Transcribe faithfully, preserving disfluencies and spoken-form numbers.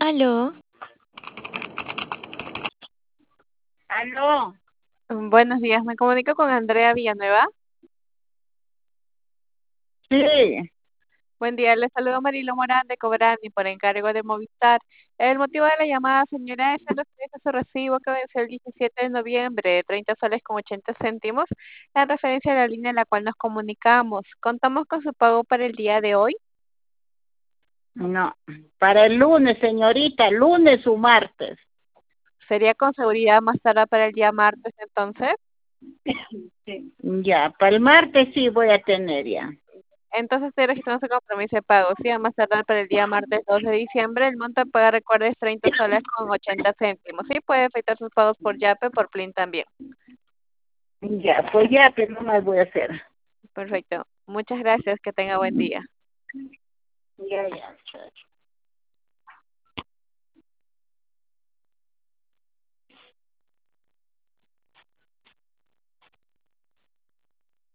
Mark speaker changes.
Speaker 1: Aló,
Speaker 2: Aló,
Speaker 3: Mm, Buenos días, me comunico con Andrea Villanueva.
Speaker 2: sí,
Speaker 3: Buen día, le saludo Marilo Morán de Cobrani por encargo de Movistar. El motivo de la llamada, señora, es el referente a su recibo que venció el diecisiete de noviembre de treinta soles con ochenta céntimos en referencia a la línea en la cual nos comunicamos. Contamos con su pago para el día de hoy.
Speaker 2: no, para el lunes, señorita, lunes o martes.
Speaker 3: Sería con seguridad más tarde para el día martes entonces.
Speaker 2: Sí. Ya, para el martes sí voy a tener ya.
Speaker 3: Entonces estoy registrando su compromiso de pago. Sí, a más tardar para el día martes dos de diciembre. El monto a pagar, recuerde, es treinta soles con ochenta céntimos. Sí, puede efectuar sus pagos por Yape, por Plin también.
Speaker 2: Ya, pues ya, pero no más voy a hacer.
Speaker 3: Perfecto. Muchas gracias. Que tenga buen día.
Speaker 2: Ya, ya, chao.